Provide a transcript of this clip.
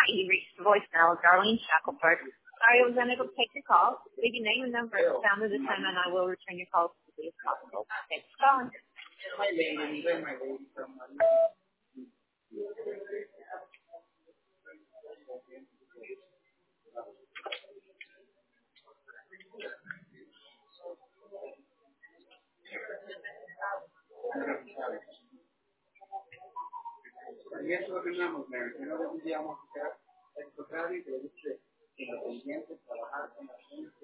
You reached the voicemail of Darlene Shackelford. Sorry I was unable to take your call. Leave your name and number at the sound of the time, and I will return your call as quickly as possible. Thanks for calling. Y eso es lo que no deberíamos hacer, es tocar y que la pendiente trabajar con la gente.